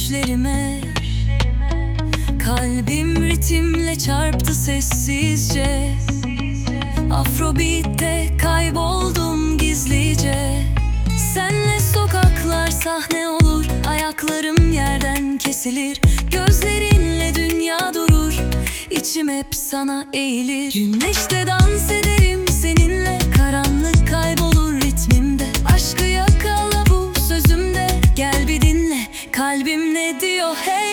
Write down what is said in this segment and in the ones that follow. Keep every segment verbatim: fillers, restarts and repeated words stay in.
düşlerime. Kalbim ritimle çarptı sessizce. Afrobeat'te kayboldum gizlice. Senle sokaklar sahne olur, ayaklarım yerden kesilir. Gözlerinle dünya durur, içim hep sana eğilir. Güneşte dans ederim seninle, karanlık kaybolur ritmimde. Aşkı yakala bu sözümde, gel bir dinle kalbim ne diyor hey.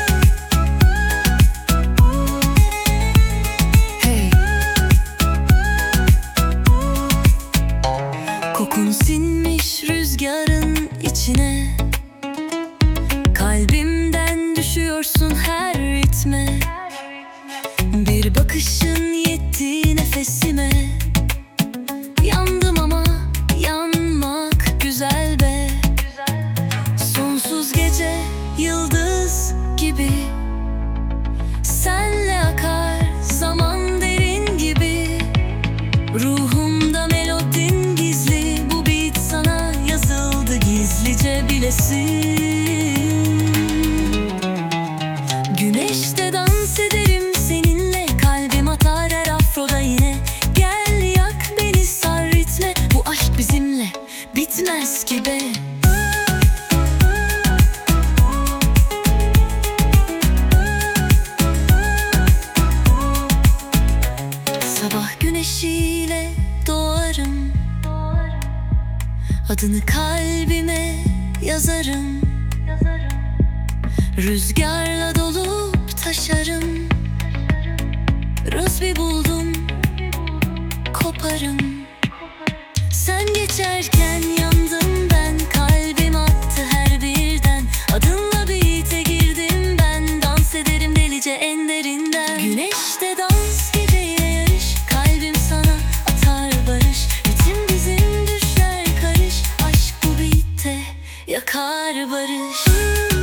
Hey. Kokun sinmiş rüzgarın içine, kalbimden düşüyorsun her ritme. Bir bakışın yetti nefesime. Yandım ama yanmak güzel be. Sonsuz gece yıldız gibi, senle akar zaman derin gibi. Ruhumda melodin gizli, bu beat sana yazıldı gizlice bilesin. Güneşte dans ederim seninle, kalbim atar her afroda yine. Gel yak beni sar ritme, bu aşk bizimle bitmez ki be. Sabah güneşiyle doğarım, adını kalbime yazarım. Rüzgarla dolup taşarım. Rızbi buldum, koparım. Sen geçerken yandım ben, kalbim attı her birden. Adınla beat'e girdim ben, dans ederim delice en derinden. Güneşte dans, geceye yarış, kalbim sana atar barış. Ritim bizim düşler karış, aşk bu beat'te yakar barış.